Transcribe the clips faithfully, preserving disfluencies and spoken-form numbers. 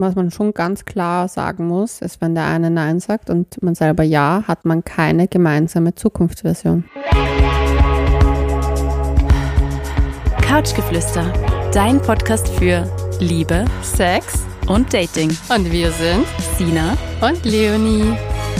was man schon ganz klar sagen muss, ist, wenn der eine Nein sagt und man selber Ja, hat man keine gemeinsame Zukunftsversion. Couchgeflüster, dein Podcast für Liebe, Sex und Dating. Und wir sind Sina und Leonie.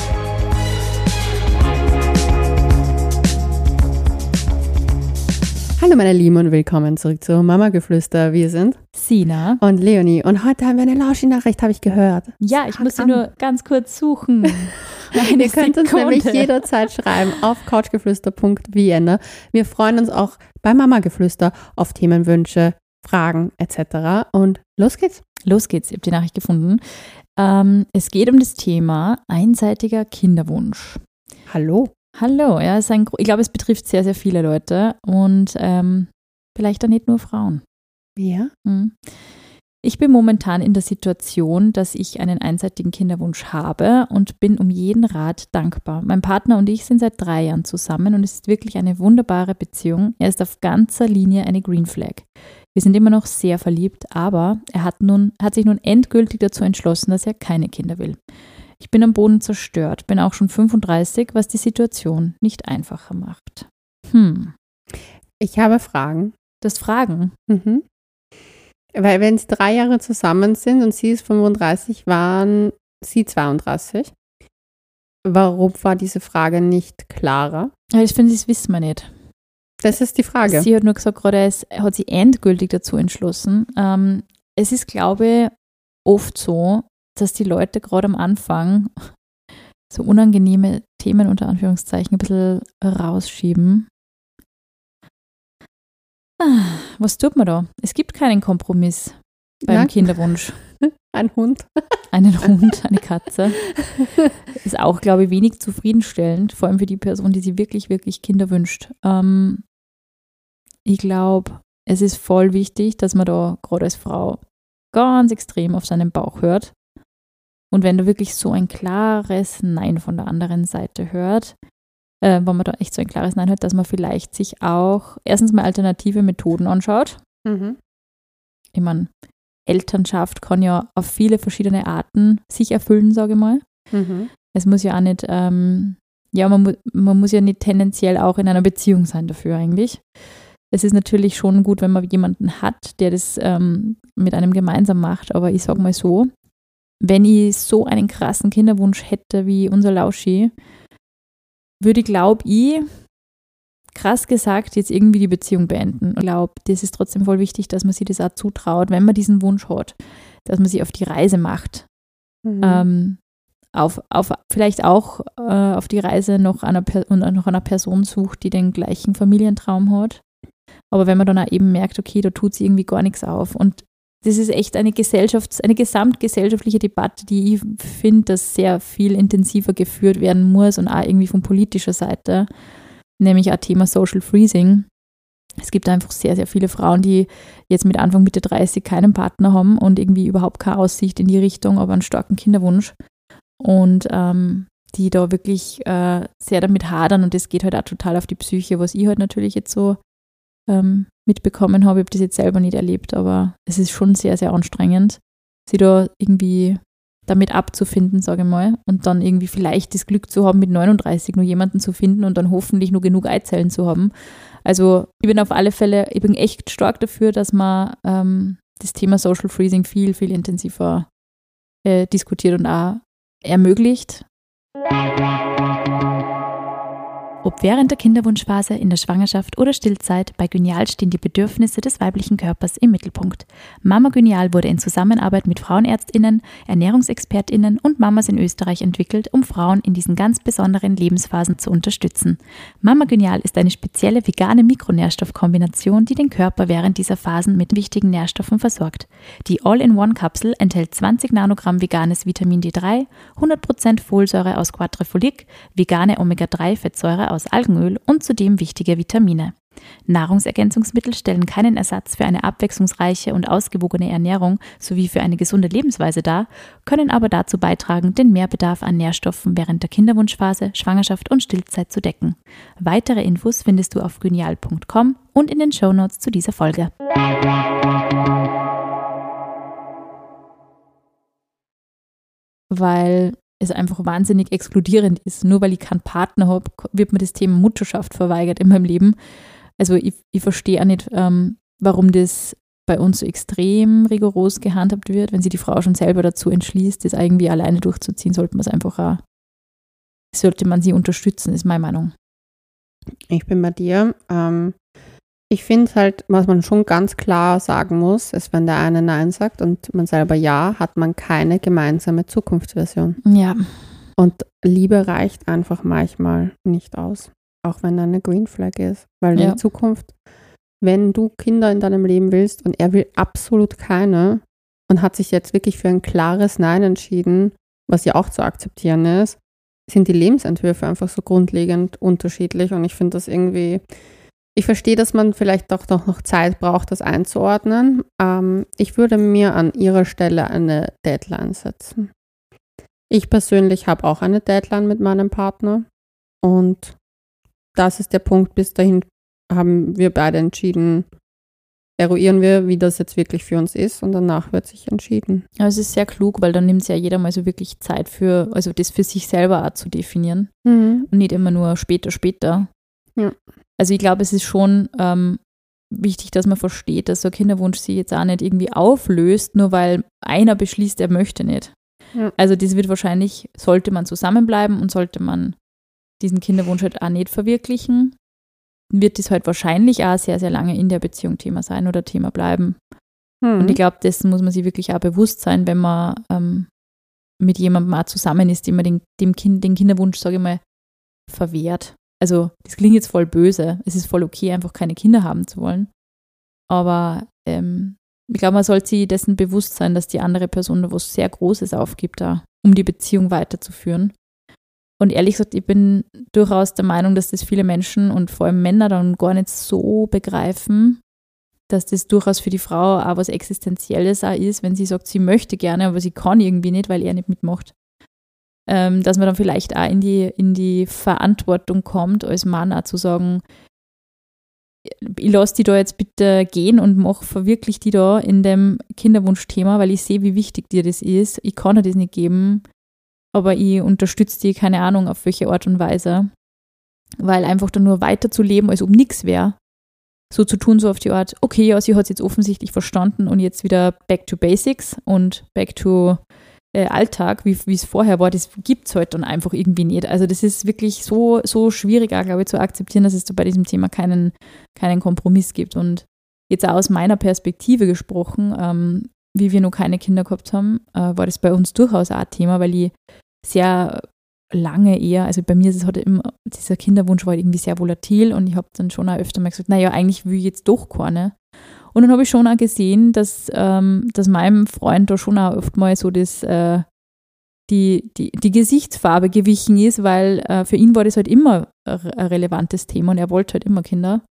Hallo meine Lieben und willkommen zurück zu Mama-Geflüster. Wir sind Sina und Leonie. Und heute haben wir eine Lauschi-Nachricht, habe ich gehört. Ja, ich muss sie nur ganz kurz suchen. Ihr könnt uns nämlich jederzeit schreiben auf couchgeflüster punkt vienna. Wir freuen uns auch bei Mama-Geflüster auf Themenwünsche, Fragen et cetera. Und los geht's. Los geht's, ich habe die Nachricht gefunden. Ähm, es geht um das Thema einseitiger Kinderwunsch. Hallo. Hallo, ja, ist ein, ich glaube, es betrifft sehr, sehr viele Leute und ähm, vielleicht auch nicht nur Frauen. Ja. Hm. Ich bin momentan in der Situation, dass ich einen einseitigen Kinderwunsch habe und bin um jeden Rat dankbar. Mein Partner und ich sind seit drei Jahren zusammen und es ist wirklich eine wunderbare Beziehung. Er ist auf ganzer Linie eine Green Flag. Wir sind immer noch sehr verliebt, aber er hat, nun, hat sich nun endgültig dazu entschlossen, dass er keine Kinder will. Ich bin am Boden zerstört, bin auch schon fünfunddreißig, was die Situation nicht einfacher macht. Hm. Ich habe Fragen. Das Fragen? Mhm. Weil wenn sie drei Jahre zusammen sind und sie ist fünfunddreißig, waren sie zweiunddreißig. Warum war diese Frage nicht klarer? Ja, ich finde, das wissen wir nicht. Das ist die Frage. Sie hat nur gesagt, gerade es hat sie endgültig dazu entschlossen. Ähm, es ist, glaube ich, oft so, dass die Leute gerade am Anfang so unangenehme Themen unter Anführungszeichen ein bisschen rausschieben. Ah, was tut man da? Es gibt keinen Kompromiss beim Nein. Kinderwunsch. Ein Hund. Einen Hund, eine Katze. Ist auch, glaube ich, wenig zufriedenstellend, vor allem für die Person, die sich wirklich, wirklich Kinder wünscht. Ähm, ich glaube, es ist voll wichtig, dass man da gerade als Frau ganz extrem auf seinen Bauch hört. Und wenn du wirklich so ein klares Nein von der anderen Seite hört, äh, wenn man da echt so ein klares Nein hört, dass man vielleicht sich auch erstens mal alternative Methoden anschaut. Mhm. Ich meine, Elternschaft kann ja auf viele verschiedene Arten sich erfüllen, sage ich mal. Mhm. Es muss ja auch nicht, ähm, ja, man, mu- man muss ja nicht tendenziell auch in einer Beziehung sein dafür eigentlich. Es ist natürlich schon gut, wenn man jemanden hat, der das ähm, mit einem gemeinsam macht, aber ich sage mal so, wenn ich so einen krassen Kinderwunsch hätte wie unser Lauschi, würde ich, glaube ich, krass gesagt, jetzt irgendwie die Beziehung beenden. Ich glaube, das ist trotzdem voll wichtig, dass man sich das auch zutraut, wenn man diesen Wunsch hat, dass man sich auf die Reise macht. Mhm. Ähm, auf, auf, vielleicht auch äh, auf die Reise noch einer, Per- und nach einer Person sucht, die den gleichen Familientraum hat. Aber wenn man dann auch eben merkt, okay, da tut sie irgendwie gar nichts auf. Und das ist echt eine Gesellschafts-, eine gesamtgesellschaftliche Debatte, die ich finde, dass sehr viel intensiver geführt werden muss und auch irgendwie von politischer Seite, nämlich auch Thema Social Freezing. Es gibt einfach sehr, sehr viele Frauen, die jetzt mit Anfang, Mitte dreißig keinen Partner haben und irgendwie überhaupt keine Aussicht in die Richtung, aber einen starken Kinderwunsch und ähm, die da wirklich äh, sehr damit hadern und das geht halt auch total auf die Psyche, was ich halt natürlich jetzt so ähm, mitbekommen habe. Ich habe das jetzt selber nicht erlebt, aber es ist schon sehr, sehr anstrengend, sie da irgendwie damit abzufinden, sage ich mal, und dann irgendwie vielleicht das Glück zu haben, mit neununddreißig nur jemanden zu finden und dann hoffentlich nur genug Eizellen zu haben. Also ich bin auf alle Fälle, ich bin echt stark dafür, dass man ähm, das Thema Social Freezing viel, viel intensiver äh, diskutiert und auch ermöglicht. Ob während der Kinderwunschphase, in der Schwangerschaft oder Stillzeit, bei Gynial stehen die Bedürfnisse des weiblichen Körpers im Mittelpunkt. Mama Gynial wurde in Zusammenarbeit mit FrauenärztInnen, ErnährungsexpertInnen und Mamas in Österreich entwickelt, um Frauen in diesen ganz besonderen Lebensphasen zu unterstützen. Mama Gynial ist eine spezielle vegane Mikronährstoffkombination, die den Körper während dieser Phasen mit wichtigen Nährstoffen versorgt. Die All-in-One-Kapsel enthält zwanzig Nanogramm veganes Vitamin D drei, hundert Prozent Folsäure aus Quadrifolic, vegane Omega drei Fettsäure aus Algenöl und zudem wichtige Vitamine. Nahrungsergänzungsmittel stellen keinen Ersatz für eine abwechslungsreiche und ausgewogene Ernährung sowie für eine gesunde Lebensweise dar, können aber dazu beitragen, den Mehrbedarf an Nährstoffen während der Kinderwunschphase, Schwangerschaft und Stillzeit zu decken. Weitere Infos findest du auf gynial punkt com und in den Shownotes zu dieser Folge. weil es einfach wahnsinnig exkludierend ist. Nur weil ich keinen Partner habe, wird mir das Thema Mutterschaft verweigert in meinem Leben. Also ich, ich verstehe auch nicht, ähm, warum das bei uns so extrem rigoros gehandhabt wird. Wenn sich die Frau schon selber dazu entschließt, das irgendwie alleine durchzuziehen, sollte man es einfach auch, sollte man sie unterstützen, ist meine Meinung. Ich bin bei dir. Ähm, ich finde halt, was man schon ganz klar sagen muss, ist, wenn der eine Nein sagt und man selber Ja, hat man keine gemeinsame Zukunftsversion. Ja. Und Liebe reicht einfach manchmal nicht aus, auch wenn da eine Green Flag ist. Weil Ja. in Zukunft, wenn du Kinder in deinem Leben willst und er will absolut keine und hat sich jetzt wirklich für ein klares Nein entschieden, was ja auch zu akzeptieren ist, sind die Lebensentwürfe einfach so grundlegend unterschiedlich und ich finde das irgendwie, ich verstehe, dass man vielleicht doch noch Zeit braucht, das einzuordnen. Ähm, ich würde mir an ihrer Stelle eine Deadline setzen. Ich persönlich habe auch eine Deadline mit meinem Partner und das ist der Punkt, bis dahin haben wir beide entschieden, eruieren wir, wie das jetzt wirklich für uns ist und danach wird sich entschieden. Aber es ist sehr klug, weil dann nimmt es ja jeder mal so wirklich Zeit für, also das für sich selber auch zu definieren Mhm. und nicht immer nur später, später. Ja. Also ich glaube, es ist schon ähm, wichtig, dass man versteht, dass so ein Kinderwunsch sich jetzt auch nicht irgendwie auflöst, nur weil einer beschließt, er möchte nicht. Ja. Also das wird wahrscheinlich, sollte man zusammenbleiben und sollte man diesen Kinderwunsch halt auch nicht verwirklichen, wird das halt wahrscheinlich auch sehr, sehr lange in der Beziehung Thema sein oder Thema bleiben. Mhm. Und ich glaube, dessen muss man sich wirklich auch bewusst sein, wenn man ähm, mit jemandem auch zusammen ist, dem man den, dem kind, den Kinderwunsch, sage ich mal, verwehrt. Also das klingt jetzt voll böse. Es ist voll okay, einfach keine Kinder haben zu wollen. Aber ähm, ich glaube, man sollte sich dessen bewusst sein, dass die andere Person da was sehr Großes aufgibt, da, um die Beziehung weiterzuführen. Und ehrlich gesagt, ich bin durchaus der Meinung, dass das viele Menschen und vor allem Männer dann gar nicht so begreifen, dass das durchaus für die Frau auch was Existenzielles auch ist, wenn sie sagt, sie möchte gerne, aber sie kann irgendwie nicht, weil er nicht mitmacht. Ähm, dass man dann vielleicht auch in die, in die Verantwortung kommt, als Mann auch zu sagen, ich lasse die da jetzt bitte gehen und mach, verwirklich die da in dem Kinderwunschthema, weil ich sehe, wie wichtig dir das ist. Ich kann dir das nicht geben, aber ich unterstütze die, keine Ahnung, auf welche Art und Weise. Weil einfach dann nur weiterzuleben, als ob nichts wäre. So zu tun, so auf die Art, okay, ja, sie hat es jetzt offensichtlich verstanden und jetzt wieder back to basics und back to äh, Alltag, wie es vorher war, das gibt es halt dann einfach irgendwie nicht. Also das ist wirklich so, so schwierig, auch, glaube ich, zu akzeptieren, dass es da bei diesem Thema keinen, keinen Kompromiss gibt. Und jetzt auch aus meiner Perspektive gesprochen, ähm, wie wir noch keine Kinder gehabt haben, äh, war das bei uns durchaus auch ein Thema, weil ich sehr lange eher, also bei mir ist es halt immer, dieser Kinderwunsch war halt irgendwie sehr volatil und ich habe dann schon auch öfter mal gesagt, naja, eigentlich will ich jetzt doch keine. Und dann habe ich schon auch gesehen, dass, ähm, dass meinem Freund da schon auch oft mal so das, äh, die, die, die Gesichtsfarbe gewichen ist, weil äh, für ihn war das halt immer ein relevantes Thema und er wollte halt immer Kinder.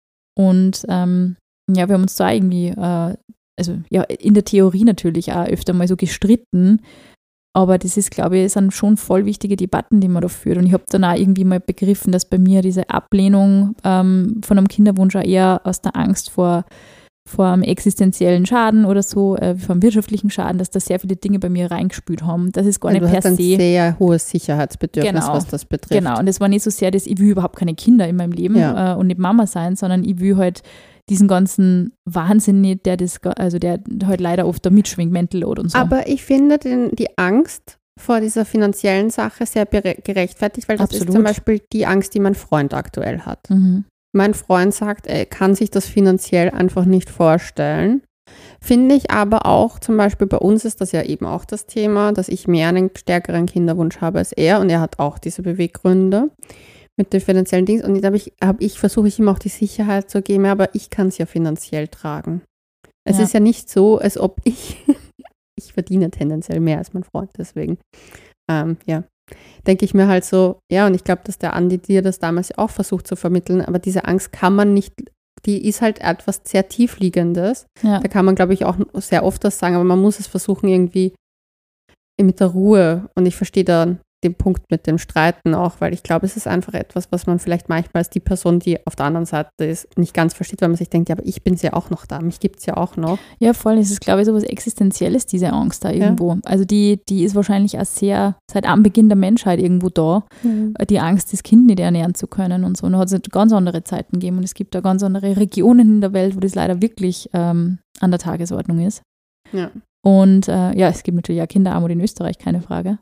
Und ähm, ja, wir haben uns da irgendwie, äh, also ja, in der Theorie natürlich auch öfter mal so gestritten, aber das ist, glaube ich, sind schon voll wichtige Debatten, die man da führt. Und ich habe dann auch irgendwie mal begriffen, dass bei mir diese Ablehnung ähm, von einem Kinderwunsch auch eher aus der Angst vor, vor einem existenziellen Schaden oder so, äh, vor einem wirtschaftlichen Schaden, dass da sehr viele Dinge bei mir reingespült haben. Das ist gar ja, nicht du per hast ein se. sehr hohes Sicherheitsbedürfnis, Genau. was das betrifft. Genau, und es war nicht so sehr, dass ich will überhaupt keine Kinder in meinem Leben Ja. äh, und nicht Mama sein, sondern ich will halt diesen ganzen Wahnsinn nicht, der das, also der halt leider oft da mitschwingt, Mental Load und so. Aber ich finde den, die Angst vor dieser finanziellen Sache sehr bere- gerechtfertigt, weil das Absolut. ist zum Beispiel die Angst, die mein Freund aktuell hat. Mhm. Mein Freund sagt, er kann sich das finanziell einfach nicht vorstellen. Finde ich aber auch, zum Beispiel bei uns ist das ja eben auch das Thema, dass ich mehr einen stärkeren Kinderwunsch habe als er und er hat auch diese Beweggründe mit den finanziellen Dingen. Und da habe ich, hab ich, versuche ich ihm auch die Sicherheit zu geben, aber ich kann es ja finanziell tragen. Es Ja. ist ja nicht so, als ob ich, ich verdiene tendenziell mehr als mein Freund, deswegen, ähm, ja, denke ich mir halt so, ja, und ich glaube, dass der Andi dir das damals auch versucht zu vermitteln, aber diese Angst kann man nicht, die ist halt etwas sehr Tiefliegendes. Ja. Da kann man, glaube ich, auch sehr oft das sagen, aber man muss es versuchen irgendwie mit der Ruhe, und ich verstehe dann den Punkt mit dem Streiten auch, weil ich glaube, es ist einfach etwas, was man vielleicht manchmal als die Person, die auf der anderen Seite ist, nicht ganz versteht, weil man sich denkt, ja, aber ich bin ja auch noch da, mich gibt es ja auch noch. Ja, voll, es ist, glaube ich, so was Existenzielles, diese Angst da irgendwo. Ja. Also die, die ist wahrscheinlich auch sehr, seit Anbeginn der Menschheit irgendwo da, mhm. die Angst, das Kind nicht ernähren zu können und so. Und da hat es ganz andere Zeiten gegeben und es gibt da ganz andere Regionen in der Welt, wo das leider wirklich ähm, an der Tagesordnung ist. Ja. Und äh, ja, es gibt natürlich auch Kinderarmut in Österreich, keine Frage.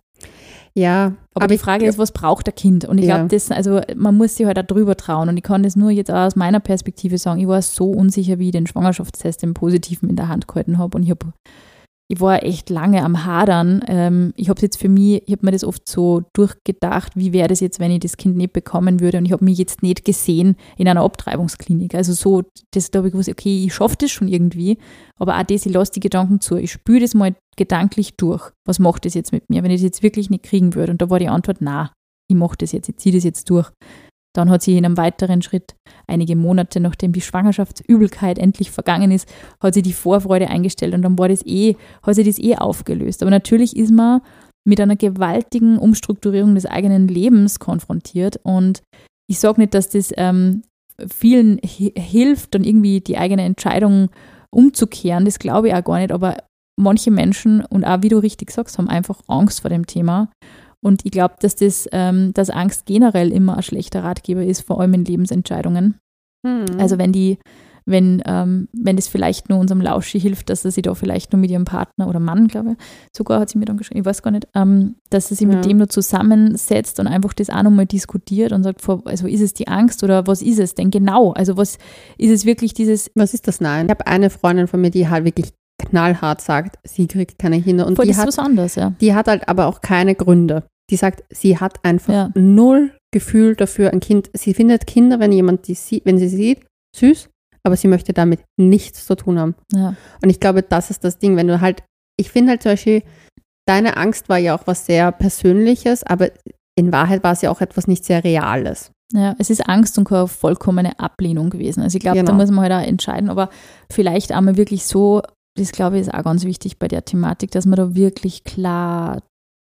Ja. Aber, aber die Frage ich, ist, was braucht der Kind? Und ich ja. glaube, das, also man muss sich halt auch drüber trauen. Und ich kann das nur jetzt auch aus meiner Perspektive sagen, ich war so unsicher, wie ich den Schwangerschaftstest im Positiven in der Hand gehalten habe. Und ich habe Ich war echt lange am Hadern. Ähm, ich habe jetzt für mich, ich habe mir das oft so durchgedacht, wie wäre das jetzt, wenn ich das Kind nicht bekommen würde und ich habe mich jetzt nicht gesehen in einer Abtreibungsklinik. Also so, das, da habe ich gewusst, okay, ich schaffe das schon irgendwie, aber auch das, ich lasse die Gedanken zu. Ich spüre das mal gedanklich durch. Was macht das jetzt mit mir, wenn ich das jetzt wirklich nicht kriegen würde? Und da war die Antwort, na, ich mache das jetzt, ich ziehe das jetzt durch. Dann hat sie in einem weiteren Schritt, einige Monate nachdem die Schwangerschaftsübelkeit endlich vergangen ist, hat sie die Vorfreude eingestellt und dann war das eh, hat sie das eh aufgelöst. Aber natürlich ist man mit einer gewaltigen Umstrukturierung des eigenen Lebens konfrontiert und ich sage nicht, dass das ähm, vielen hi- hilft, dann irgendwie die eigene Entscheidung umzukehren, das glaube ich auch gar nicht, aber manche Menschen und auch, wie du richtig sagst, haben einfach Angst vor dem Thema. Und ich glaube, dass das, ähm, dass Angst generell immer ein schlechter Ratgeber ist, vor allem in Lebensentscheidungen. Mhm. Also wenn die, wenn, ähm, wenn das vielleicht nur unserem Lauschi hilft, dass er sich da vielleicht nur mit ihrem Partner oder Mann, glaube ich, sogar hat sie mir dann geschrieben, ich weiß gar nicht, ähm, dass er sich ja. mit dem nur zusammensetzt und einfach das auch nochmal diskutiert und sagt, also ist es die Angst oder was ist es denn genau? Also was ist es wirklich dieses... Was ist das Nein? Ich habe eine Freundin von mir, die halt wirklich knallhart sagt, sie kriegt keine Kinder. Und Voll, die das hat, ist was anderes, ja. Die hat halt aber auch keine Gründe. Die sagt, sie hat einfach ja. null Gefühl dafür, ein Kind. Sie findet Kinder, wenn jemand die sieht, wenn sie sieht, süß, aber sie möchte damit nichts zu tun haben. Ja. Und ich glaube, das ist das Ding, wenn du halt, ich finde halt zum Beispiel, deine Angst war ja auch was sehr Persönliches, aber in Wahrheit war es ja auch etwas nicht sehr Reales. Ja, es ist Angst und keine vollkommene Ablehnung gewesen. Also ich glaube, Genau. da muss man halt auch entscheiden, aber vielleicht einmal wirklich so, das glaube ich ist auch ganz wichtig bei der Thematik, dass man da wirklich klar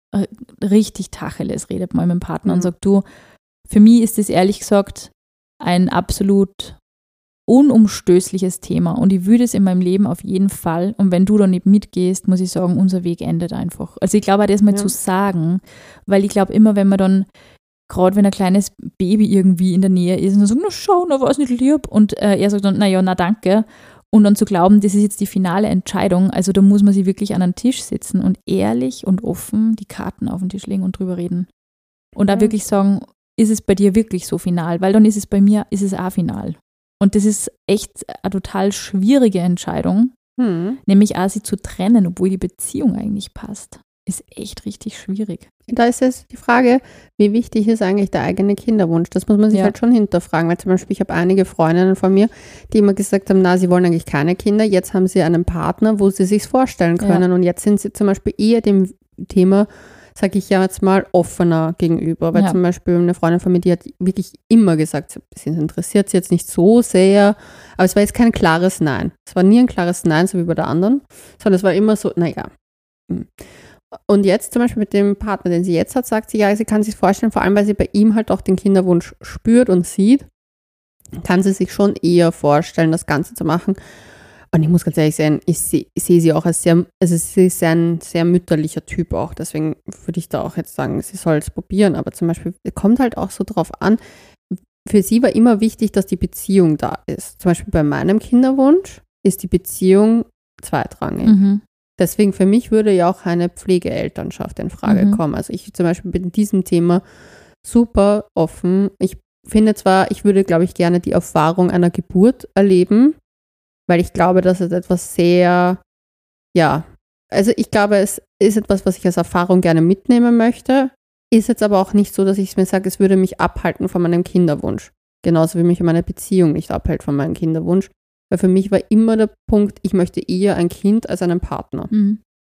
richtig Tacheles redet mal mit dem Partner mhm. und sagt, du, für mich ist das ehrlich gesagt ein absolut unumstößliches Thema und ich würde es in meinem Leben auf jeden Fall und wenn du da nicht mitgehst, muss ich sagen, unser Weg endet einfach. Also ich glaube auch das mal ja. zu sagen, weil ich glaube immer, wenn man dann, gerade wenn ein kleines Baby irgendwie in der Nähe ist und dann sagt, na schau, na war es nicht lieb und äh, er sagt dann, na ja, na danke. Und dann zu glauben, das ist jetzt die finale Entscheidung, also da muss man sich wirklich an einen Tisch sitzen und ehrlich und offen die Karten auf den Tisch legen und drüber reden. Und da ja. wirklich sagen, ist es bei dir wirklich so final? Weil dann ist es bei mir, ist es auch final. Und das ist echt eine total schwierige Entscheidung, hm. nämlich auch sie zu trennen, obwohl die Beziehung eigentlich passt. Ist echt richtig schwierig. Da ist jetzt die Frage, wie wichtig ist eigentlich der eigene Kinderwunsch? Das muss man sich ja. halt schon hinterfragen, weil zum Beispiel ich habe einige Freundinnen von mir, die immer gesagt haben, na, sie wollen eigentlich keine Kinder, jetzt haben sie einen Partner, wo sie sich vorstellen können ja. und jetzt sind sie zum Beispiel eher dem Thema, sage ich ja jetzt mal, offener gegenüber, weil ja. zum Beispiel eine Freundin von mir, die hat wirklich immer gesagt, sie interessiert sie jetzt nicht so sehr, aber es war jetzt kein klares Nein. Es war nie ein klares Nein, so wie bei der anderen, sondern es war immer so, naja, hm. Und jetzt zum Beispiel mit dem Partner, den sie jetzt hat, sagt sie, ja, sie kann sich vorstellen, vor allem, weil sie bei ihm halt auch den Kinderwunsch spürt und sieht, kann sie sich schon eher vorstellen, das Ganze zu machen. Und ich muss ganz ehrlich sagen, ich sehe seh sie auch als sehr, also sie ist ein sehr mütterlicher Typ auch, deswegen würde ich da auch jetzt sagen, sie soll es probieren, aber zum Beispiel kommt halt auch so drauf an, für sie war immer wichtig, dass die Beziehung da ist. Zum Beispiel bei meinem Kinderwunsch ist die Beziehung zweitrangig. Mhm. Deswegen für mich würde ja auch eine Pflegeelternschaft in Frage mhm. kommen. Also ich zum Beispiel bin in diesem Thema super offen. Ich finde zwar, ich würde, glaube ich, gerne die Erfahrung einer Geburt erleben, weil ich glaube, dass es etwas sehr, ja, also ich glaube, es ist etwas, was ich als Erfahrung gerne mitnehmen möchte. Ist jetzt aber auch nicht so, dass ich mir sage, es würde mich abhalten von meinem Kinderwunsch. Genauso wie mich meine Beziehung nicht abhält von meinem Kinderwunsch. Weil für mich war immer der Punkt, ich möchte eher ein Kind als einen Partner. Mhm.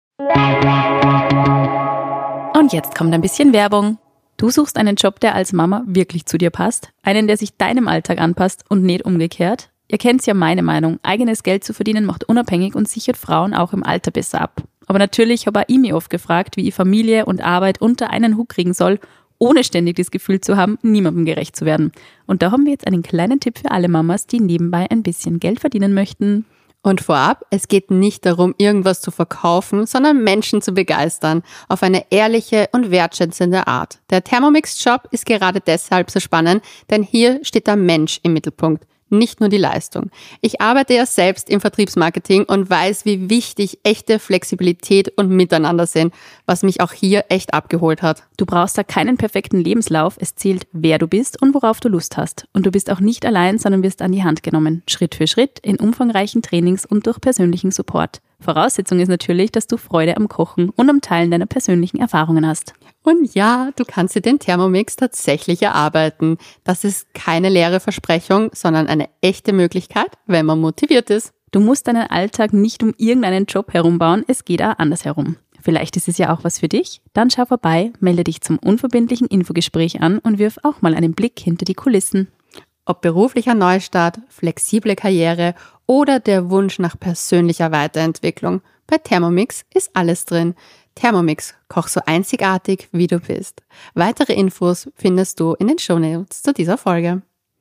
Und jetzt kommt ein bisschen Werbung. Du suchst einen Job, der als Mama wirklich zu dir passt, einen, der sich deinem Alltag anpasst und nicht umgekehrt. Ihr kennt ja meine Meinung, eigenes Geld zu verdienen macht unabhängig und sichert Frauen auch im Alter besser ab. Aber natürlich habe auch ich mich oft gefragt, wie ich Familie und Arbeit unter einen Hut kriegen soll, ohne ständig das Gefühl zu haben, niemandem gerecht zu werden. Und da haben wir jetzt einen kleinen Tipp für alle Mamas, die nebenbei ein bisschen Geld verdienen möchten. Und vorab, es geht nicht darum, irgendwas zu verkaufen, sondern Menschen zu begeistern, auf eine ehrliche und wertschätzende Art. Der Thermomix-Job ist gerade deshalb so spannend, denn hier steht der Mensch im Mittelpunkt, nicht nur die Leistung. Ich arbeite ja selbst im Vertriebsmarketing und weiß, wie wichtig echte Flexibilität und Miteinander sind, was mich auch hier echt abgeholt hat. Du brauchst da keinen perfekten Lebenslauf, es zählt, wer du bist und worauf du Lust hast. Und du bist auch nicht allein, sondern wirst an die Hand genommen, Schritt für Schritt, in umfangreichen Trainings und durch persönlichen Support. Voraussetzung ist natürlich, dass du Freude am Kochen und am Teilen deiner persönlichen Erfahrungen hast. Und ja, du kannst dir den Thermomix tatsächlich erarbeiten. Das ist keine leere Versprechung, sondern eine echte Möglichkeit, wenn man motiviert ist. Du musst deinen Alltag nicht um irgendeinen Job herumbauen, es geht auch andersherum. Vielleicht ist es ja auch was für dich? Dann schau vorbei, melde dich zum unverbindlichen Infogespräch an und wirf auch mal einen Blick hinter die Kulissen. Ob beruflicher Neustart, flexible Karriere oder der Wunsch nach persönlicher Weiterentwicklung, bei Thermomix ist alles drin. Thermomix, koch so einzigartig, wie du bist. Weitere Infos findest du in den Shownotes zu dieser Folge.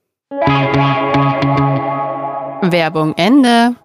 Werbung Ende.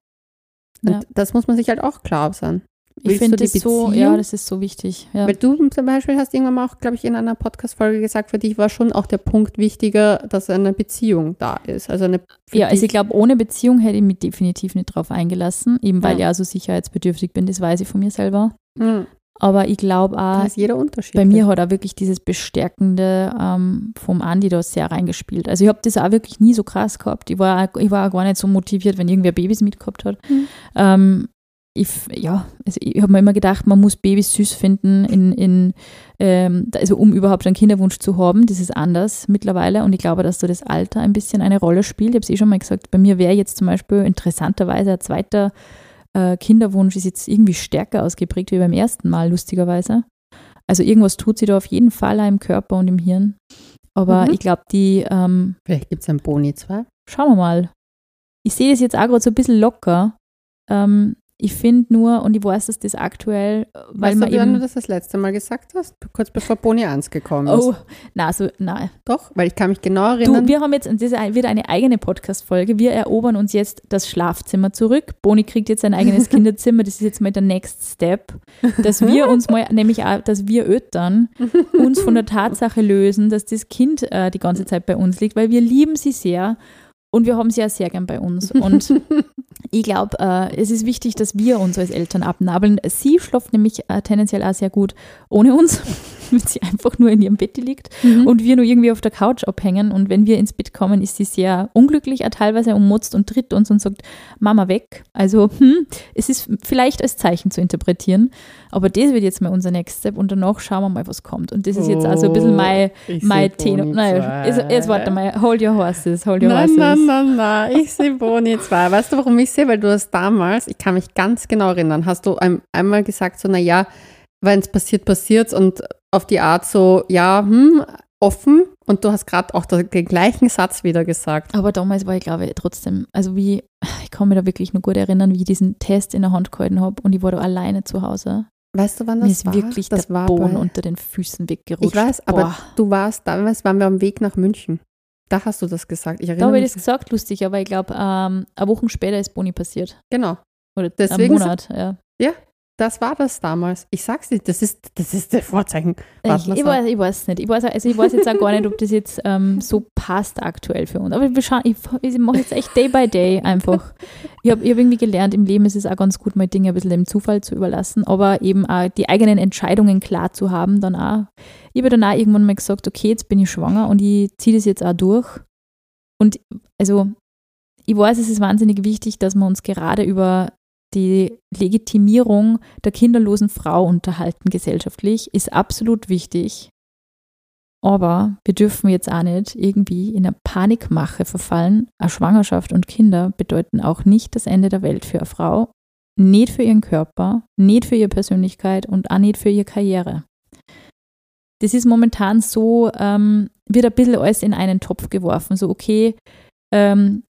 Ja. Und das muss man sich halt auch klar sein. Ich finde das so, ja, das ist so wichtig. Ja. Weil du zum Beispiel hast irgendwann mal auch, glaube ich, in einer Podcast-Folge gesagt, für dich war schon auch der Punkt wichtiger, dass eine Beziehung da ist. Also eine ja, also ich glaube, ohne Beziehung hätte ich mich definitiv nicht drauf eingelassen, eben weil ja. ich auch so sicherheitsbedürftig bin, das weiß ich von mir selber. Mhm. Aber ich glaube auch, da ist jeder Unterschied. Bei mir hat auch wirklich dieses Bestärkende ähm, vom Andi da sehr reingespielt. Also ich habe das auch wirklich nie so krass gehabt. Ich war, ich war auch gar nicht so motiviert, wenn irgendwer Babys mitgehabt hat. Mhm. Ähm, Ich, ja, also ich habe mir immer gedacht, man muss Babys süß finden, in, in, ähm, also um überhaupt einen Kinderwunsch zu haben. Das ist anders mittlerweile und ich glaube, dass da das Alter ein bisschen eine Rolle spielt. Ich habe es eh schon mal gesagt, bei mir wäre jetzt zum Beispiel interessanterweise ein zweiter äh, Kinderwunsch ist jetzt irgendwie stärker ausgeprägt wie beim ersten Mal, lustigerweise. Also irgendwas tut sie da auf jeden Fall auch im Körper und im Hirn. Aber mhm. ich glaube, die... Ähm, Vielleicht gibt es ein Boni zwei. Schauen wir mal. Ich sehe das jetzt auch gerade so ein bisschen locker. Ähm, Ich finde nur, und ich weiß, dass das aktuell, weil weißt man du, eben... wann du das das letzte Mal gesagt hast? Kurz bevor Boni eins gekommen ist. Oh, nein, so, nein. Doch, weil ich kann mich genau erinnern. Du, wir haben jetzt, das wird eine eigene Podcast-Folge, wir erobern uns jetzt das Schlafzimmer zurück. Boni kriegt jetzt ein eigenes Kinderzimmer, das ist jetzt mal der Next Step, dass wir uns mal, nämlich auch, dass wir Eltern uns von der Tatsache lösen, dass das Kind äh, die ganze Zeit bei uns liegt, weil wir lieben sie sehr. Und wir haben sie ja sehr gern bei uns. Und ich glaube, äh, es ist wichtig, dass wir uns als Eltern abnabeln. Sie schläft nämlich äh, tendenziell auch sehr gut ohne uns, wenn sie einfach nur in ihrem Bett liegt mhm. und wir nur irgendwie auf der Couch abhängen. Und wenn wir ins Bett kommen, ist sie sehr unglücklich, auch teilweise ummutzt und tritt uns und sagt, Mama weg. Also hm, es ist vielleicht als Zeichen zu interpretieren. Aber das wird jetzt mal unser Next Step und danach schauen wir mal, was kommt. Und das ist jetzt also ein bisschen mein, mein Thema. Naja, jetzt, jetzt warte mal, hold your horses, hold your nein, horses. Nein, nein, nein, ich sehe Boni zwei. Weißt du, warum ich sehe? Weil du hast damals, ich kann mich ganz genau erinnern, hast du ein, einmal gesagt so, naja, wenn es passiert, passiert und auf die Art so, ja, hm, offen. Und du hast gerade auch den gleichen Satz wieder gesagt. Aber damals war ich, glaube ich, trotzdem, also wie, ich kann mich da wirklich nur gut erinnern, wie ich diesen Test in der Hand gehalten habe und ich war da alleine zu Hause. Weißt du, wann das Mir ist war? wirklich das der war Boden bei, unter den Füßen weggerutscht. Ich weiß, aber Boah. du warst, damals waren wir am Weg nach München. Da hast du das gesagt. Ich erinnere da habe ich mich. das gesagt, lustig, aber ich glaube, ähm, eine Woche später ist Boni passiert. Genau. Oder Deswegen einen Monat, ja. Ja, das war das damals. Ich sag's dir, das ist, das ist der Vorzeichen. Ich, ich, weiß, ich weiß nicht. Ich weiß, also ich weiß jetzt auch gar nicht, ob das jetzt ähm, so passt aktuell für uns. Aber wir schauen, ich, ich mache jetzt echt Day by Day einfach. Ich habe hab irgendwie gelernt, im Leben ist es auch ganz gut, mal Dinge ein bisschen dem Zufall zu überlassen, aber eben auch die eigenen Entscheidungen klar zu haben. Dann auch. Ich habe dann auch irgendwann mal gesagt, okay, jetzt bin ich schwanger und ich ziehe das jetzt auch durch. Und also ich weiß, es ist wahnsinnig wichtig, dass wir uns gerade über die Legitimierung der kinderlosen Frau unterhalten gesellschaftlich, ist absolut wichtig. Aber wir dürfen jetzt auch nicht irgendwie in eine Panikmache verfallen. Eine Schwangerschaft und Kinder bedeuten auch nicht das Ende der Welt für eine Frau, nicht für ihren Körper, nicht für ihre Persönlichkeit und auch nicht für ihre Karriere. Das ist momentan so, ähm, wird ein bisschen alles in einen Topf geworfen. So, okay, ähm,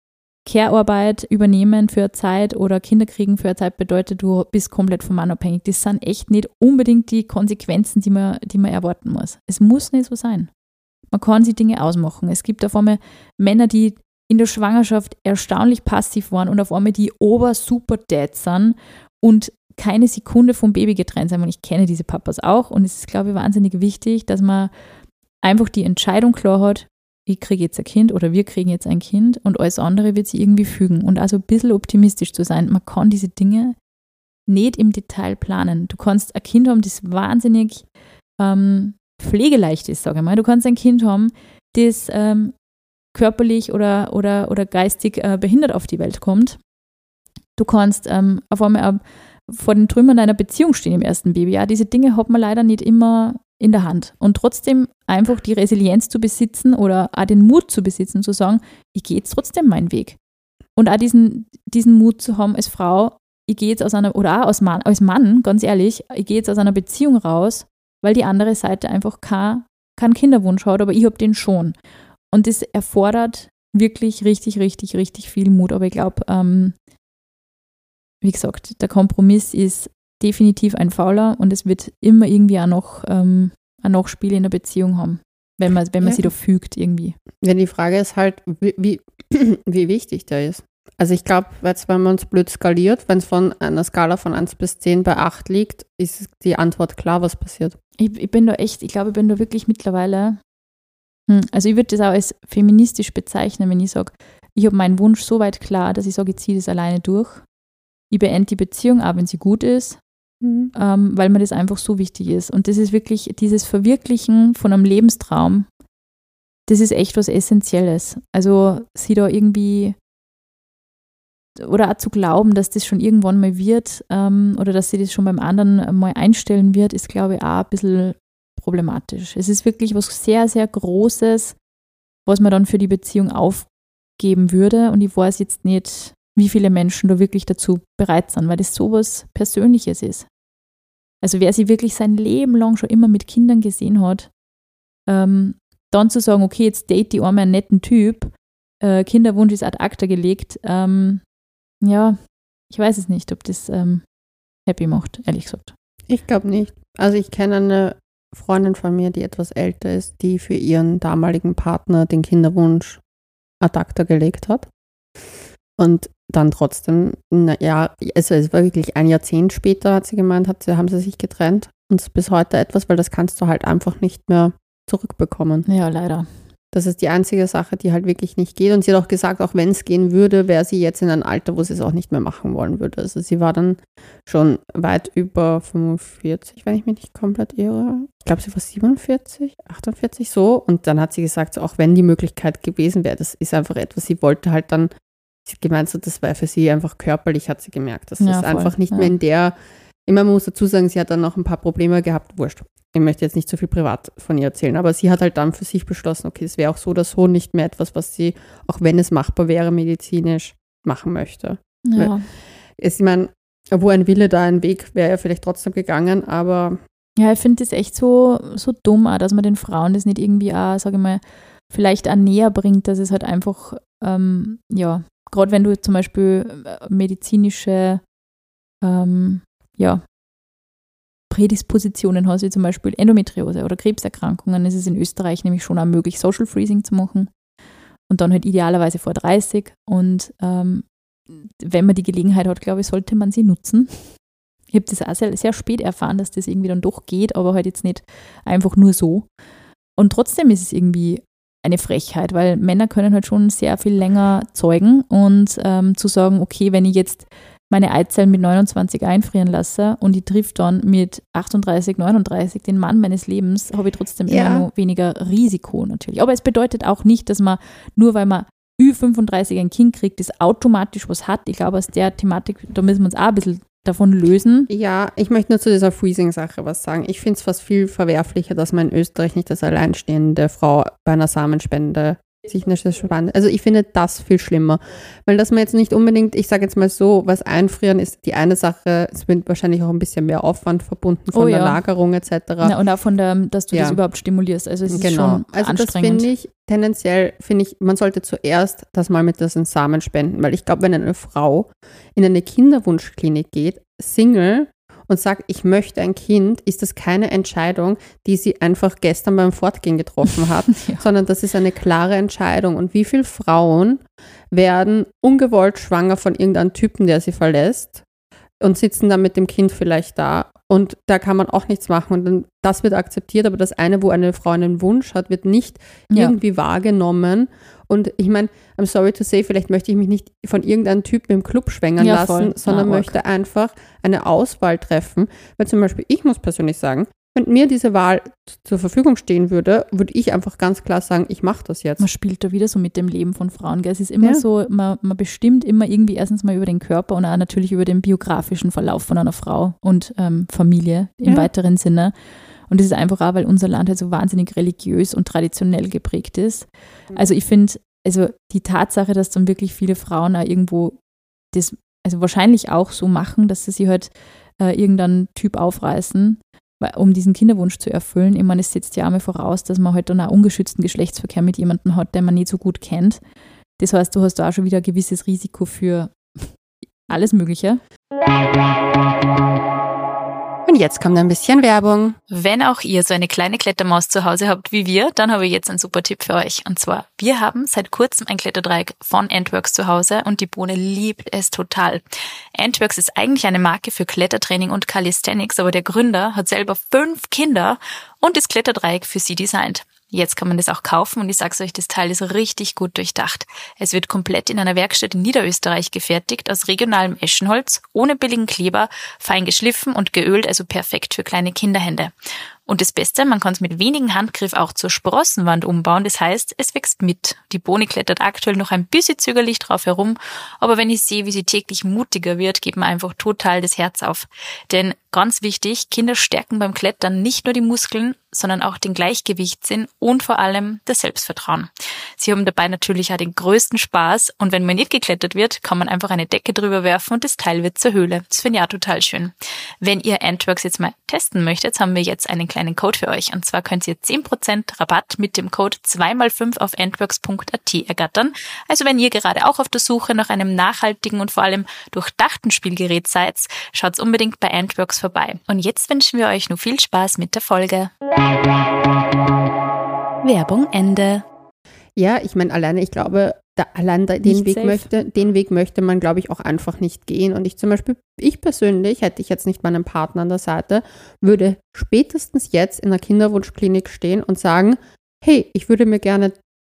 Care-Arbeit übernehmen für eine Zeit oder Kinder kriegen für eine Zeit bedeutet, du bist komplett vom Mann abhängig. Das sind echt nicht unbedingt die Konsequenzen, die man, die man erwarten muss. Es muss nicht so sein. Man kann sich Dinge ausmachen. Es gibt auf einmal Männer, die in der Schwangerschaft erstaunlich passiv waren und auf einmal die Ober-Super-Dads sind und keine Sekunde vom Baby getrennt sind. Und ich kenne diese Papas auch und es ist, glaube ich, wahnsinnig wichtig, dass man einfach die Entscheidung klar hat, ich kriege jetzt ein Kind oder wir kriegen jetzt ein Kind und alles andere wird sich irgendwie fügen. Und also ein bisschen optimistisch zu sein. Man kann diese Dinge nicht im Detail planen. Du kannst ein Kind haben, das wahnsinnig ähm, pflegeleicht ist, sage ich mal. Du kannst ein Kind haben, das ähm, körperlich oder, oder, oder geistig äh, behindert auf die Welt kommt. Du kannst ähm, auf einmal vor den Trümmern deiner Beziehung stehen im ersten Babyjahr. Diese Dinge hat man leider nicht immer in der Hand. Und trotzdem einfach die Resilienz zu besitzen oder auch den Mut zu besitzen, zu sagen, ich gehe jetzt trotzdem meinen Weg. Und auch diesen, diesen Mut zu haben als Frau, ich gehe jetzt aus einer, oder auch als Mann, als Mann, ganz ehrlich, ich gehe jetzt aus einer Beziehung raus, weil die andere Seite einfach keinen kein Kinderwunsch hat, aber ich habe den schon. Und das erfordert wirklich richtig, richtig, richtig viel Mut. Aber ich glaube, ähm, wie gesagt, der Kompromiss ist definitiv ein fauler und es wird immer irgendwie auch noch ähm, ein Nachspiel in der Beziehung haben, wenn man, wenn man ja. sich da fügt irgendwie. Ja, die Frage ist halt, wie, wie, wie wichtig der ist. Also ich glaube, jetzt, wenn man es blöd skaliert, wenn es von einer Skala von eins bis zehn bei acht liegt, ist die Antwort klar, was passiert. Ich, ich bin da echt, ich glaube, ich bin da wirklich mittlerweile, hm, also ich würde das auch als feministisch bezeichnen, wenn ich sage, ich habe meinen Wunsch so weit klar, dass ich sage, ich ziehe das alleine durch. Ich beende die Beziehung, auch wenn sie gut ist, mhm. ähm, weil mir das einfach so wichtig ist. Und das ist wirklich dieses Verwirklichen von einem Lebenstraum, das ist echt was Essentielles. Also sie da irgendwie, oder auch zu glauben, dass das schon irgendwann mal wird ähm, oder dass sie das schon beim anderen mal einstellen wird, ist, glaube ich, auch ein bisschen problematisch. Es ist wirklich was sehr, sehr Großes, was man dann für die Beziehung aufgeben würde. Und ich weiß jetzt nicht, wie viele Menschen da wirklich dazu bereit sind, weil das sowas Persönliches ist. Also wer sich wirklich sein Leben lang schon immer mit Kindern gesehen hat, ähm, dann zu sagen, okay, jetzt date die einmal einen netten Typ, äh, Kinderwunsch ist ad acta gelegt, ähm, ja, ich weiß es nicht, ob das ähm, happy macht, ehrlich gesagt. Ich glaube nicht. Also ich kenne eine Freundin von mir, die etwas älter ist, die für ihren damaligen Partner den Kinderwunsch ad acta gelegt hat. Und dann trotzdem, na ja, also es war wirklich ein Jahrzehnt später, hat sie gemeint, hat sie, haben sie sich getrennt. Und es ist bis heute etwas, weil das kannst du halt einfach nicht mehr zurückbekommen. Ja, leider. Das ist die einzige Sache, die halt wirklich nicht geht. Und sie hat auch gesagt, auch wenn es gehen würde, wäre sie jetzt in einem Alter, wo sie es auch nicht mehr machen wollen würde. Also sie war dann schon weit über fünfundvierzig, wenn ich mich nicht komplett irre. Ich glaube, sie war siebenundvierzig, achtundvierzig so. Und dann hat sie gesagt, so, auch wenn die Möglichkeit gewesen wäre, das ist einfach etwas, sie wollte halt dann, sie hat gemeint, so, das war für sie einfach körperlich, hat sie gemerkt. Das ja, ist voll, einfach nicht ja. mehr in der, immer man muss dazu sagen, sie hat dann noch ein paar Probleme gehabt, wurscht. Ich möchte jetzt nicht so viel privat von ihr erzählen, aber sie hat halt dann für sich beschlossen, okay, es wäre auch so oder so nicht mehr etwas, was sie, auch wenn es machbar wäre, medizinisch machen möchte. Ja. Ich meine, wo ein Wille, da ein Weg, wäre ja vielleicht trotzdem gegangen, aber... Ja, ich finde das echt so, so dumm, auch, dass man den Frauen das nicht irgendwie auch, sage ich mal, vielleicht auch näher bringt, dass es halt einfach, ähm, ja, gerade wenn du zum Beispiel medizinische, ähm, ja, Prädispositionen hast, wie zum Beispiel Endometriose oder Krebserkrankungen, ist es in Österreich nämlich schon auch möglich, Social Freezing zu machen und dann halt idealerweise vor dreißig und ähm, wenn man die Gelegenheit hat, glaube ich, sollte man sie nutzen. Ich habe das auch sehr, sehr spät erfahren, dass das irgendwie dann doch geht, aber halt jetzt nicht einfach nur so. Und trotzdem ist es irgendwie eine Frechheit, weil Männer können halt schon sehr viel länger zeugen und ähm, zu sagen, okay, wenn ich jetzt meine Eizellen mit neunundzwanzig einfrieren lasse und ich trifft dann mit achtunddreißig, neununddreißig den Mann meines Lebens, habe ich trotzdem ja. immer noch weniger Risiko natürlich. Aber es bedeutet auch nicht, dass man, nur weil man Ü fünfunddreißig ein Kind kriegt, das automatisch was hat. Ich glaube, aus der Thematik, da müssen wir uns auch ein bisschen davon lösen. Ja, ich möchte nur zu dieser Freezing-Sache was sagen. Ich finde es fast viel verwerflicher, dass man in Österreich nicht als alleinstehende Frau bei einer Samenspende sich eine spannende. Also ich finde das viel schlimmer, weil dass man jetzt nicht unbedingt, ich sage jetzt mal so, was einfrieren ist die eine Sache, es wird wahrscheinlich auch ein bisschen mehr Aufwand verbunden von Oh der ja. Lagerung et cetera. Ja, und auch von der, dass du Ja. das überhaupt stimulierst. Also es ist Genau. schon Also das anstrengend. finde ich, tendenziell finde ich, man sollte zuerst das mal mit diesen Samen spenden, weil ich glaube, wenn eine Frau in eine Kinderwunschklinik geht, Single, und sagt, ich möchte ein Kind, ist das keine Entscheidung, die sie einfach gestern beim Fortgehen getroffen hat, Ja. sondern das ist eine klare Entscheidung. Und wie viele Frauen werden ungewollt schwanger von irgendeinem Typen, der sie verlässt und sitzen dann mit dem Kind vielleicht da und da kann man auch nichts machen und dann, das wird akzeptiert, aber das eine, wo eine Frau einen Wunsch hat, wird nicht Ja. irgendwie wahrgenommen. Und ich meine, I'm sorry to say, vielleicht möchte ich mich nicht von irgendeinem Typen im Club schwängern Ja, lassen, voll. sondern Ja, arg. möchte einfach eine Auswahl treffen. Weil zum Beispiel, ich muss persönlich sagen, wenn mir diese Wahl t- zur Verfügung stehen würde, würde ich einfach ganz klar sagen, ich mache das jetzt. Man spielt da wieder so mit dem Leben von Frauen. Gell? Es ist immer Ja. so, man, man bestimmt immer irgendwie erstens mal über den Körper und auch natürlich über den biografischen Verlauf von einer Frau und ähm, Familie im Ja. weiteren Sinne. Und das ist einfach auch, weil unser Land halt so wahnsinnig religiös und traditionell geprägt ist. Also ich finde, also die Tatsache, dass dann wirklich viele Frauen auch irgendwo das, also wahrscheinlich auch so machen, dass sie sich halt äh, irgendeinen Typ aufreißen, weil- um diesen Kinderwunsch zu erfüllen. Ich meine, es setzt ja einmal voraus, dass man halt dann auch ungeschützten Geschlechtsverkehr mit jemandem hat, den man nicht so gut kennt. Das heißt, du hast da auch schon wieder ein gewisses Risiko für alles Mögliche. Und jetzt kommt ein bisschen Werbung. Wenn auch ihr so eine kleine Klettermaus zu Hause habt wie wir, dann habe ich jetzt einen super Tipp für euch. Und zwar, wir haben seit kurzem ein Kletterdreieck von Antworks zu Hause und die Bohne liebt es total. Antworks ist eigentlich eine Marke für Klettertraining und Calisthenics, aber der Gründer hat selber fünf Kinder und das Kletterdreieck für sie designt. Jetzt kann man das auch kaufen und ich sag's euch, das Teil ist richtig gut durchdacht. Es wird komplett in einer Werkstatt in Niederösterreich gefertigt, aus regionalem Eschenholz, ohne billigen Kleber, fein geschliffen und geölt, also perfekt für kleine Kinderhände. Und das Beste, man kann es mit wenigen Handgriff auch zur Sprossenwand umbauen, das heißt, es wächst mit. Die Bohne klettert aktuell noch ein bisschen zögerlich drauf herum, aber wenn ich sehe, wie sie täglich mutiger wird, geht mir einfach total das Herz auf. Denn ganz wichtig, Kinder stärken beim Klettern nicht nur die Muskeln, sondern auch den Gleichgewichtssinn und vor allem das Selbstvertrauen. Sie haben dabei natürlich auch den größten Spaß und wenn man nicht geklettert wird, kann man einfach eine Decke drüber werfen und das Teil wird zur Höhle. Das finde ich auch total schön. Wenn ihr Antworks jetzt mal testen möchtet, haben wir jetzt einen kleinen Code für euch und zwar könnt ihr zehn Prozent Rabatt mit dem Code zwei mal fünf auf antworks punkt a t ergattern. Also wenn ihr gerade auch auf der Suche nach einem nachhaltigen und vor allem durchdachten Spielgerät seid, schaut unbedingt bei Antworks vorbei. Und jetzt wünschen wir euch nur viel Spaß mit der Folge. Werbung Ende. Ja, ich meine, alleine, ich glaube, da, allein da, den, Nicht Weg safe. möchte, den Weg möchte man, glaube ich, auch einfach nicht gehen. Und ich zum Beispiel, ich persönlich, hätte ich jetzt nicht meinen Partner an der Seite, würde spätestens jetzt in der Kinderwunschklinik stehen und sagen, hey, ich würde mir gerne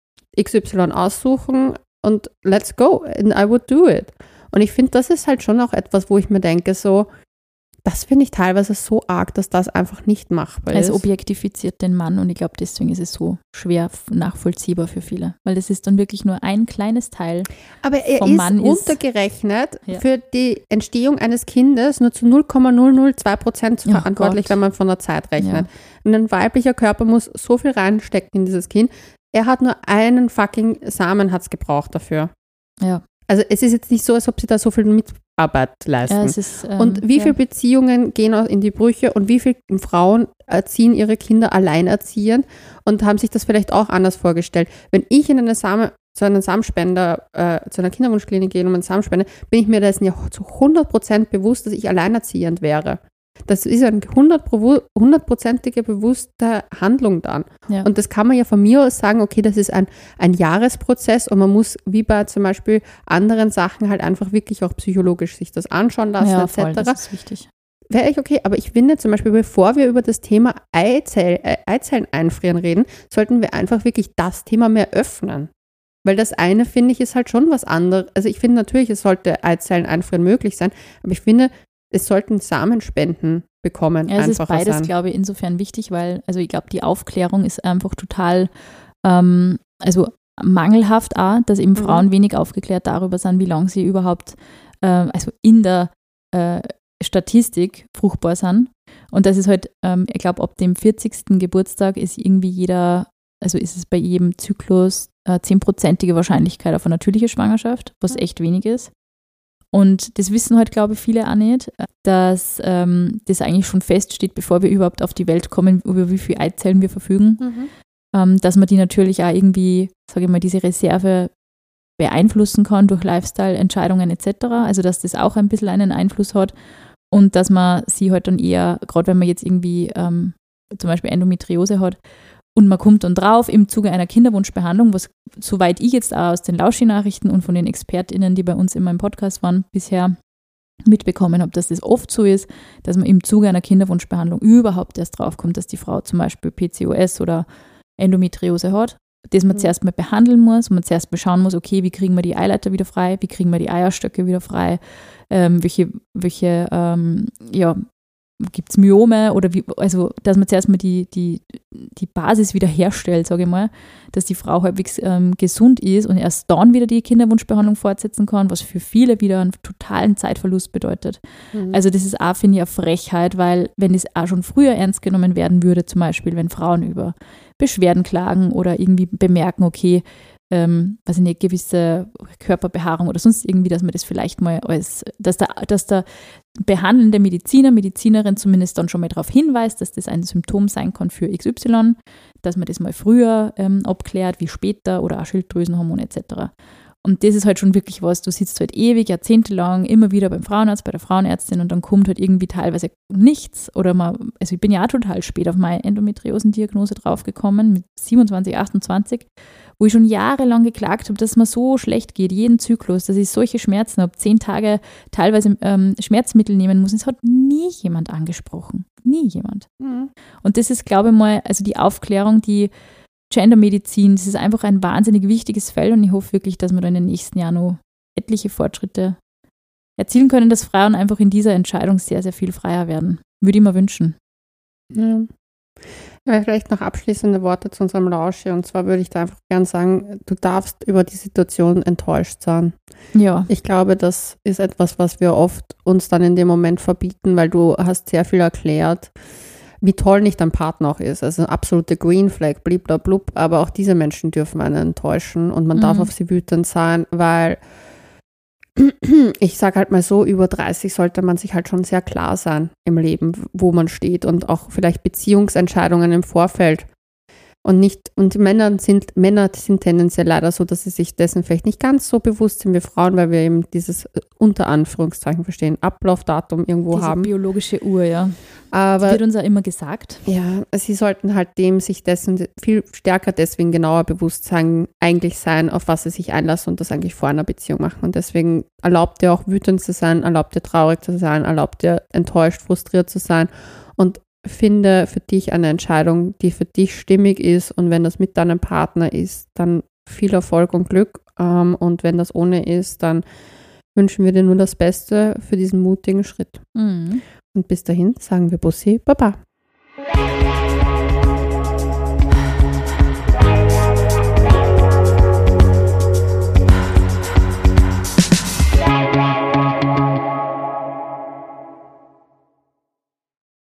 X Y aussuchen und let's go, and I would do it. Und ich finde, das ist halt schon auch etwas, wo ich mir denke, so, das finde ich teilweise so arg, dass das einfach nicht machbar Es ist. objektifiziert den Mann und ich glaube, deswegen ist es so schwer f- nachvollziehbar für viele. Weil das ist dann wirklich nur ein kleines Teil. Aber er vom ist Mann ist- runtergerechnet Ja. für die Entstehung eines Kindes nur zu null Komma null null zwei Prozent Oh verantwortlich, Gott. wenn man von der Zeit rechnet. Ja. Und ein weiblicher Körper muss so viel reinstecken in dieses Kind. Er hat nur einen fucking Samen hat's gebraucht dafür. Ja, Also es ist jetzt nicht so, als ob sie da so viel Mitarbeit leisten. ja es ist, ähm, Und wie ja. viele Beziehungen gehen auch in die Brüche und wie viele Frauen erziehen ihre Kinder alleinerziehend und haben sich das vielleicht auch anders vorgestellt. Wenn ich in eine Samen, zu einem Samenspender, äh, zu einer Kinderwunschklinik gehe und einen Samen spende, bin ich mir dessen ja zu hundert Prozent bewusst, dass ich alleinerziehend wäre. Das ist eine hundertprozentige bewusste Handlung dann. Ja. Und das kann man ja von mir aus sagen, okay, das ist ein, ein Jahresprozess und man muss wie bei zum Beispiel anderen Sachen halt einfach wirklich auch psychologisch sich das anschauen lassen, ja, et voll, cetera. das ist wichtig. Wäre ich okay, aber ich finde zum Beispiel, bevor wir über das Thema Eizell, äh, Eizellen einfrieren reden, sollten wir einfach wirklich das Thema mehr öffnen. Weil das eine, finde ich, ist halt schon was anderes. Also ich finde natürlich, es sollte Eizellen einfrieren möglich sein, aber ich finde, es sollten Samenspenden bekommen. Ja, es ist einfacher beides, sein. glaube ich, insofern wichtig, weil, also ich glaube, die Aufklärung ist einfach total, ähm, also mangelhaft auch, dass eben Mhm. Frauen wenig aufgeklärt darüber sind, wie lange sie überhaupt, äh, also in der äh, Statistik fruchtbar sind. Und das ist halt, ähm, ich glaube, ab dem vierzigsten Geburtstag ist irgendwie jeder, also ist es bei jedem Zyklus eine zehnprozentige Wahrscheinlichkeit auf eine natürliche Schwangerschaft, was echt wenig ist. Und das wissen halt, glaube ich, viele auch nicht, dass ähm, das eigentlich schon feststeht, bevor wir überhaupt auf die Welt kommen, über wie viele Eizellen wir verfügen, mhm. ähm, dass man die natürlich auch irgendwie, sage ich mal, diese Reserve beeinflussen kann durch Lifestyle-Entscheidungen et cetera. Also dass das auch ein bisschen einen Einfluss hat und dass man sie halt dann eher, gerade wenn man jetzt irgendwie ähm, zum Beispiel Endometriose hat und man kommt dann drauf im Zuge einer Kinderwunschbehandlung, was soweit ich jetzt auch aus den Lauschi-Nachrichten und von den ExpertInnen, die bei uns immer im Podcast waren, bisher mitbekommen habe, dass das oft so ist, dass man im Zuge einer Kinderwunschbehandlung überhaupt erst draufkommt, dass die Frau zum Beispiel P C O S oder Endometriose hat, das man mhm. zuerst mal behandeln muss und man zuerst mal schauen muss, okay, wie kriegen wir die Eileiter wieder frei, wie kriegen wir die Eierstöcke wieder frei, ähm, welche, welche ähm, ja, gibt es Myome oder wie, also dass man zuerst mal die, die, die Basis wieder herstellt, sage ich mal, dass die Frau halbwegs ähm, gesund ist und erst dann wieder die Kinderwunschbehandlung fortsetzen kann, was für viele wieder einen totalen Zeitverlust bedeutet. Mhm. Also das ist auch, finde ich, eine Frechheit, weil wenn es auch schon früher ernst genommen werden würde, zum Beispiel, wenn Frauen über Beschwerden klagen oder irgendwie bemerken, okay, ähm, weiß ich nicht, gewisse Körperbehaarung oder sonst irgendwie, dass man das vielleicht mal als, dass der, dass der behandelnde Mediziner, Medizinerin zumindest dann schon mal darauf hinweist, dass das ein Symptom sein kann für X Y, dass man das mal früher ähm, abklärt, wie später oder auch Schilddrüsenhormone et cetera. Und das ist halt schon wirklich was, du sitzt halt ewig, jahrzehntelang immer wieder beim Frauenarzt, bei der Frauenärztin und dann kommt halt irgendwie teilweise nichts oder mal, also ich bin ja auch total spät auf meine Endometriosendiagnose draufgekommen, mit siebenundzwanzig, achtundzwanzig, wo ich schon jahrelang geklagt habe, dass es mir so schlecht geht, jeden Zyklus, dass ich solche Schmerzen habe, zehn Tage teilweise ähm, Schmerzmittel nehmen muss. Es hat nie jemand angesprochen. Nie jemand. Mhm. Und das ist, glaube ich mal, also die Aufklärung, die Gendermedizin, das ist einfach ein wahnsinnig wichtiges Feld und ich hoffe wirklich, dass wir da in den nächsten Jahren noch etliche Fortschritte erzielen können, dass Frauen einfach in dieser Entscheidung sehr, sehr viel freier werden. Würde ich mir wünschen. Ja. Ja, vielleicht noch abschließende Worte zu unserem Lauschi. Und zwar würde ich da einfach gern sagen, du darfst über die Situation enttäuscht sein. Ja. Ich glaube, das ist etwas, was wir oft uns dann in dem Moment verbieten, weil du hast sehr viel erklärt, wie toll nicht dein Partner auch ist. Also eine absolute Green Flag, bliblablub. Aber auch diese Menschen dürfen einen enttäuschen und man mhm. darf auf sie wütend sein, weil ich sage halt mal so, über dreißig sollte man sich halt schon sehr klar sein im Leben, wo man steht und auch vielleicht Beziehungsentscheidungen im Vorfeld. Und nicht, und die Männer sind, Männer sind tendenziell leider so, dass sie sich dessen vielleicht nicht ganz so bewusst sind wie Frauen, weil wir eben dieses unter Anführungszeichen verstehen, Ablaufdatum irgendwo Diese haben. Biologische Uhr, ja. Aber, das wird uns ja immer gesagt. Ja, sie sollten halt dem sich dessen viel stärker deswegen genauer bewusst sein, eigentlich sein, auf was sie sich einlassen und das eigentlich vor einer Beziehung machen. Und deswegen erlaubt ihr auch wütend zu sein, erlaubt ihr traurig zu sein, erlaubt ihr enttäuscht, frustriert zu sein und finde für dich eine Entscheidung, die für dich stimmig ist und wenn das mit deinem Partner ist, dann viel Erfolg und Glück ähm, und wenn das ohne ist, dann wünschen wir dir nur das Beste für diesen mutigen Schritt. Mhm. Und bis dahin sagen wir Bussi, Baba.